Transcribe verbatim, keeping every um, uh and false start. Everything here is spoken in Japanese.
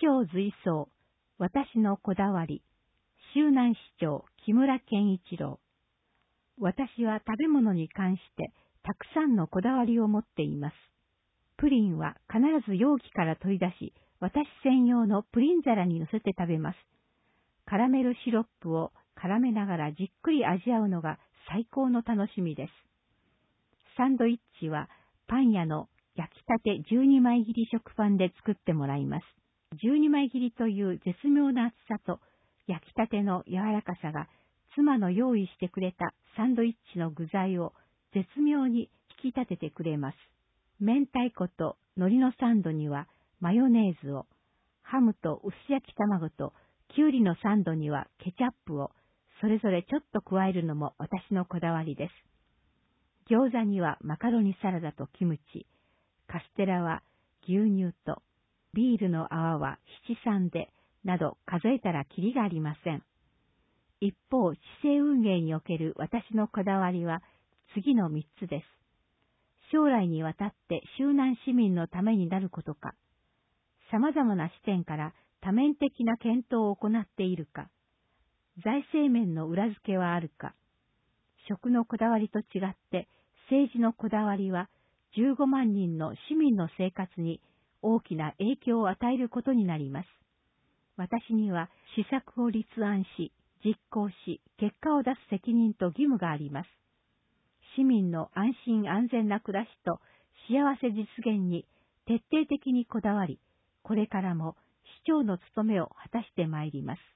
長随走、私のこだわり、周南市長木村健一郎。私は食べ物に関してたくさんのこだわりを持っています。プリンは必ず容器から取り出し、私専用のプリン皿に乗せて食べます。カラメルシロップを絡めながらじっくり味わうのが最高の楽しみです。サンドイッチはパン屋の焼きたてじゅうにまい切り食パンで作ってもらいます。じゅうにまい切りという絶妙な厚さと焼きたての柔らかさが妻の用意してくれたサンドイッチの具材を絶妙に引き立ててくれます。明太子と海苔のサンドにはマヨネーズを、ハムと薄焼き卵とキュウリのサンドにはケチャップをそれぞれちょっと加えるのも私のこだわりです。餃子にはマカロニサラダとキムチ、カステラは牛乳と、ビールの泡は七三で、など数えたらきりがありません。一方、市政運営における私のこだわりは次の三つです。将来にわたって周南市民のためになることか、様々な視点から多面的な検討を行っているか、財政面の裏付けはあるか、食のこだわりと違って政治のこだわりはじゅうごまんにんの市民の生活に大きな影響を与えることになります。私には施策を立案し、実行し、結果を出す責任と義務があります。市民の安心安全な暮らしと幸せ実現に徹底的にこだわり、これからも市長の務めを果たしてまいります。